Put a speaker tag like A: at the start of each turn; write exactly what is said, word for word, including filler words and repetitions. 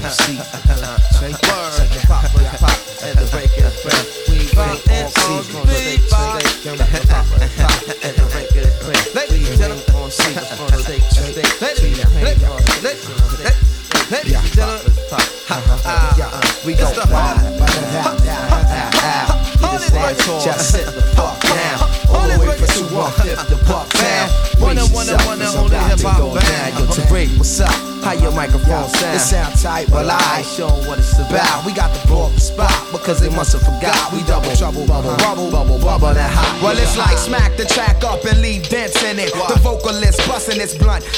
A: see. Say word, pop, pop, pop, and the break is break. We bring all seas from the state, state, pop, pop, and the break is break. Ladies and gentlemen, on seas from the state, state. Ladies and gentlemen, ladies and gentlemen, we go ride. Just sit the fuck down. All the way from two one fifth to Buck Town. One and one and one and only hip hop band. Yo, Tariq, what's up? How your microphone sound? It sound tight, but I ain't showing what it's about. We got the blow up the spot because they must have forgot. We double trouble, bubble, bubble, bubble, bubble that hot. Well, it's like smack the track up and leave dents in it. The vocalist busting its blunt.